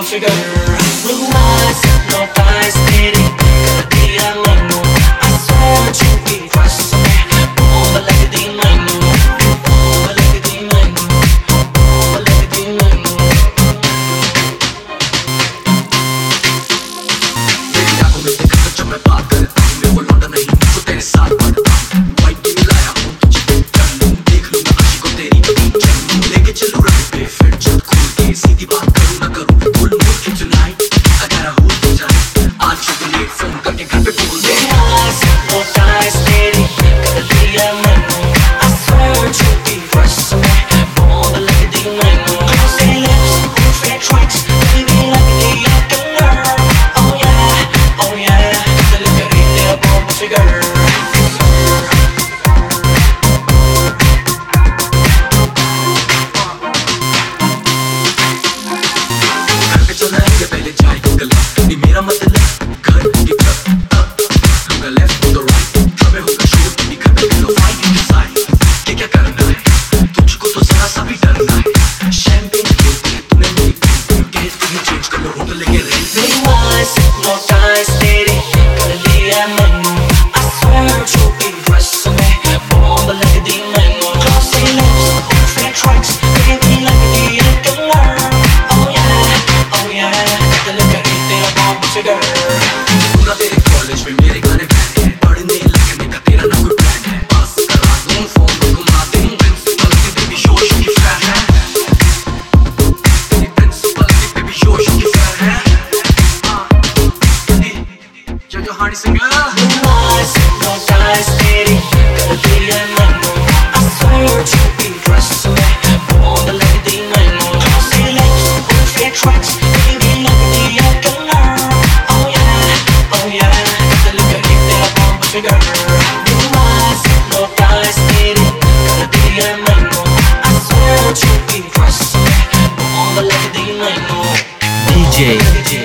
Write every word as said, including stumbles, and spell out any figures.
figure. Blue eyes, hypnotized, तेरी कर दिया मैनू. I swear to be trust me. Bomba लगदी मैनू, bomba लगदी मैनू, bomba लगदी मैनू. मेरी आंखों में देखा तो जब मैं बात करता हूँ, मैं वो लौटा नहीं जो तेरे साथ बढ़ता हूँ. वाइट भी मिलाया हूँ तुझे कर लूँ, देख लूँ मैं आशिकों तेरी चलूँ, लेके चलूँ रंग पे फिर जब खुल के सीधी बात करूँ ना करूँ. बोल बोल के tonight I gotta hold you tight. आज चुपले फोन करके घर पे बोल दे. Hypnotized, तेरी कर दिया मैनू. I swear to be trust me. Bomba लगदी मैनू. Glossy lips, perfect tracks, baby लगदी है colour. Oh yeah, oh yeah, दिल करी तेरा bomba figure. पहले चाय गला ये मेरा मतलब घर की तरफ तब होगा लेफ्ट तो राइट तब होगा शोर की घर पे लो फाइट डिसाइड क्या क्या करना है तुझको तो जरा सा भी डरना है. शैंपेन पीते तूने मेरी गेट भी चेंज कर लो होटल लेके रेंट पे. Blue eyes, hypnotized, तेरी कर दिया मैनू. I swear to be trust me. Bomba लगदी मैनू. Glossy lips, perfect tracks, baby लगदी है colour. Oh yeah, oh yeah, दिल करी तेरा bomba figure. सुना तेरे कॉलेज में मेरे गाने बैन हैं, पढ़ने लगने का तेरा ना कोई प्लान है. पास करा दूं फोन को घुमा दूं प्रिंसिपल की बेबी शोर की फैन है. तेरी प्रिंसिपल की बेबी शोर की फैन है. जो जो Hardy singer. Blue eyes, hypnotized, तेरी कर दिया मैनू. I swear to be trust me. Bomba लगदी मैनू. Glossy lips, perfect tracks, baby लगदी है colour. Oh yeah, oh yeah, दिल करी तेरा bomba figure. Blue eyes, hypnotized, तेरी कर दिया मैनू. I swear to be trust me. Bomba लगदी मैनू. D J